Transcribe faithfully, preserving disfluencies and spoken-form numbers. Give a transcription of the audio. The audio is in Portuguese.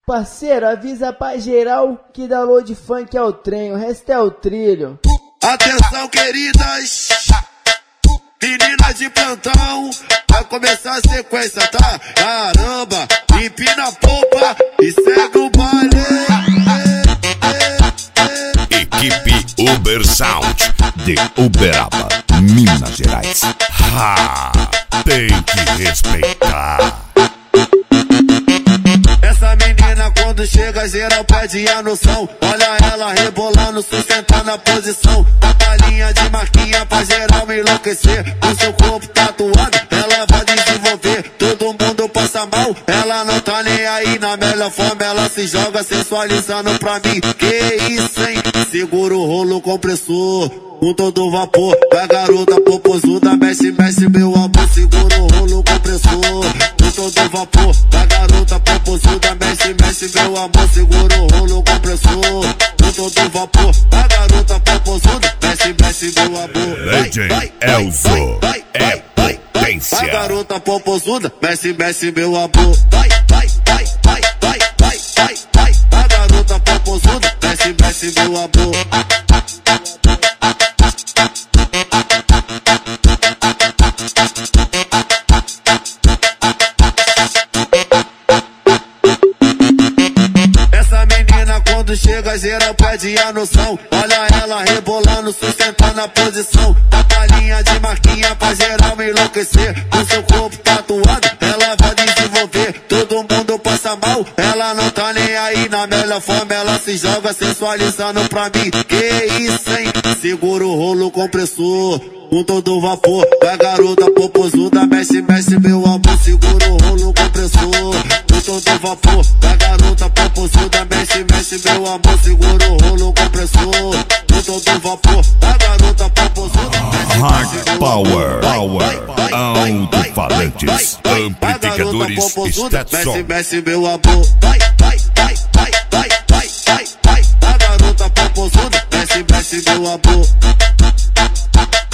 Parceiro, avisa pra geral que download funk é o trem, o resto é o trilho. Atenção, queridas, meninas de plantão, vai começar a sequência, tá? Caramba, empina a polpa e segue o baile. Equipe Uber Sound de Uberaba, Minas Gerais. Ha! Tem que respeitar. Essa menina quando chega geral pede a noção. Olha ela rebolando, sustentando a posição. A palhinha de marquinha pra geral enlouquecer. O seu corpo tatuado, ela vai desenvolver. Todo mundo passa mal, ela não tá nem aí. Na melhor forma ela se joga sensualizando pra mim. Que isso, hein? Segura o rolo compressor com todo vapor. A garota popozuda mexe, mexe meu amor. Segura o rolo compressor com todo vapor. A garota popozuda mexe, mexe meu amor. Segura o rolo compressor com todo vapor. A garota popozuda mexe, mexe meu amor. Legend Elzo é potência. A garota popozuda mexe, mexe meu amor. Vai, vai, vai, vai, vai, vai, vai, vai. A garota popozuda mexe, mexe meu amor. Quando chega geral pede a noção. Olha ela rebolando, sustentando a posição. A palhinha de marquinha pra geral enlouquecer. O seu corpo tatuado, ela vai desenvolver. Todo mundo passa mal, ela não tá nem aí. Na melhor forma ela se joga sensualizando pra mim. Que isso, hein? Segura o rolo compressor com todo vapor. A garota popozuda mexe, mexe meu amor. Segura o rolo compressor com todo vapor. A garota popozuda mexe, mexe meu amor. Segura o rolo compressor com todo vapor. A garota popozuda mexe, Hard Power, Power, alto-falantes, amplificadores, Stetson. mexe, mexe meu amor. Vai, vai, vai, vai, vai, vai, vai, vai. A garota popozuda mexe, mexe meu amor.